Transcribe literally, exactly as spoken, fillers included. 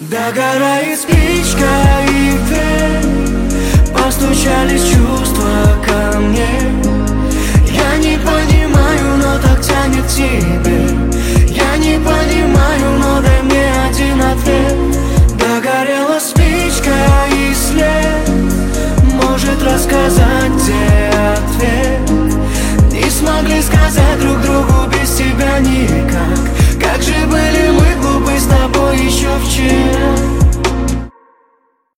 Догорает спичка, и ты постучались чувства ко мне. Я не понимаю, но так тянет к тебе. Я не понимаю, но дай мне один ответ. Догорела спичка, и след может рассказать, где ответ. Не смогли сказать друг другу без тебя никак. Как же были мы глупы с тобой еще вчера.